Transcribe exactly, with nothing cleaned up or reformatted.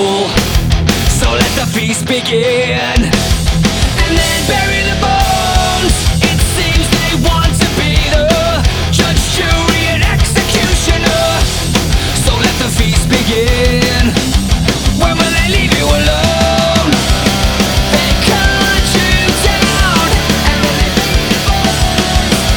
So let the feast begin, and then bury